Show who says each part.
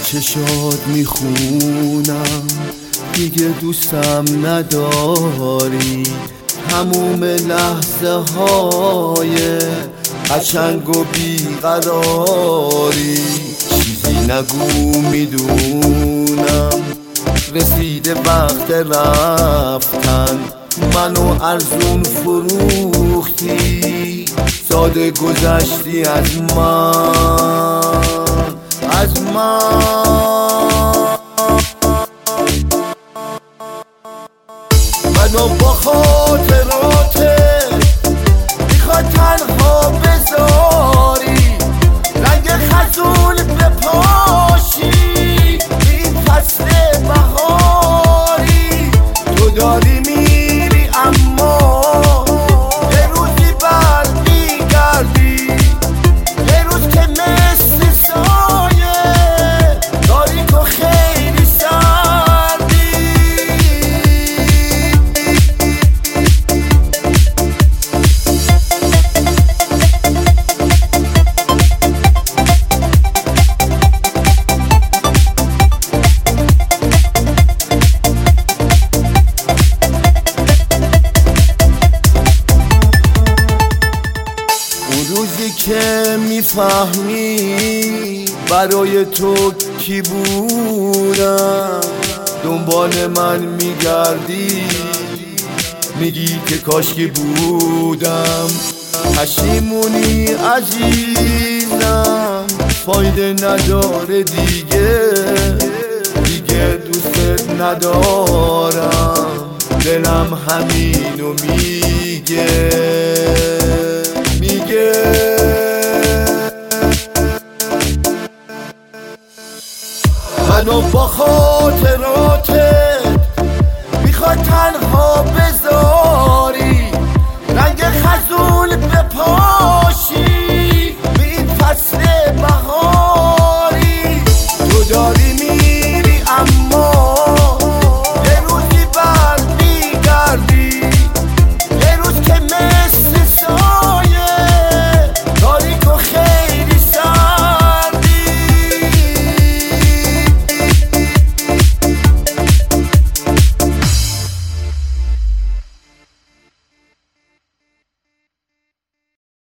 Speaker 1: چشات میخونم دیگه دوستم نداری، تموم لحظه های قشنگ و بیقراری. چیزی نگو میدونم رسیده وقت رفتن، منو ارزون فروختی، ساده گذشتی از من منو با خاطراتت میخواد تنها بذاری، رنگ خزول بپاشی این فصل بهاری. تو داری میری اما یه روزی برمیگردی، یه روز که مثل سایه تاریک و خیلی سردی. روزی که میفهمی برای تو کی بودم، دنبال من میگردی میگی که کاشکی بودم. پشیمونی عزیزم فایده نداره دیگه دوست ندارم، دلم همینو میگه. منو با خاطراتت میخواد تنها بذار